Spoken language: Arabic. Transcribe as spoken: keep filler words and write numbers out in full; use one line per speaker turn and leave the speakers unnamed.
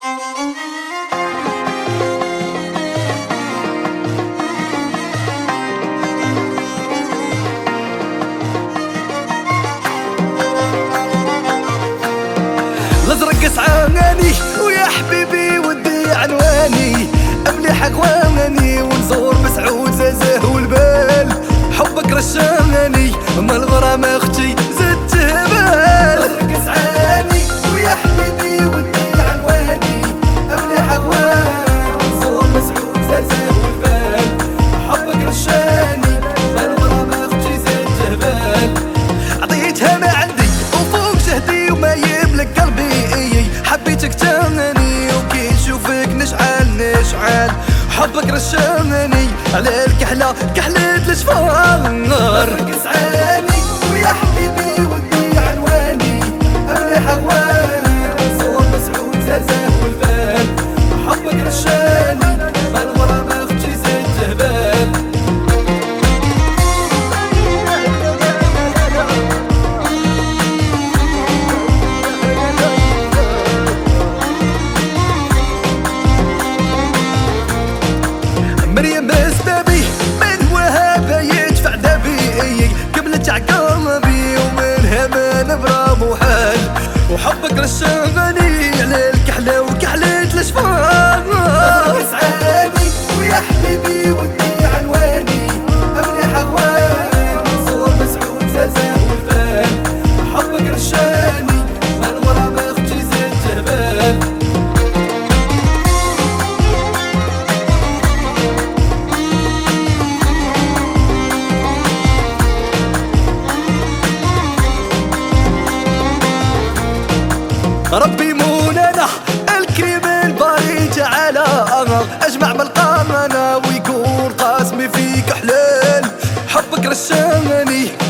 الازرق سعاني ويا حبيبي ودي عنواني امليح اقواني ونزور مسعود زازاه والبال حبك رشاني اما الغرام اختي زدت هبال. الازرق سعاني ويا حبيبي ودي عنواني امليح اقواني ونزور مسعود زازاه والبال حبك رشاني اما الغرام اختي زدت هبال. عطيتها ما عندي وفوق جهدي وما يملك قلبي حبيتك تاني وكي نشوفك نشعل نشعل حبك رشاني على الكحلة كحلة الجفار. الازرق سعاني ويا حبيبي ودي عنواني امليح اغواني نزور مسعود زازاه والبال حبك رشاني ما الغرام اختي زدت هبال. مريم بسبابي من هو هذا يدفع دبي قبلت عقابي ومنها ما نبرى محال وحبك رشاني على الكحلة وكحلة الاشفار. سعاني ويا حبيبي ودي عنواني امليح اغواني نزور مسعود زازاه والبال حبك رشاني ما الغرام اختي زدت هبال. ربي مولانا الكريم الباري جعله اجمع من القامنا ويكون قاسمي فيك حلال حبك رشاني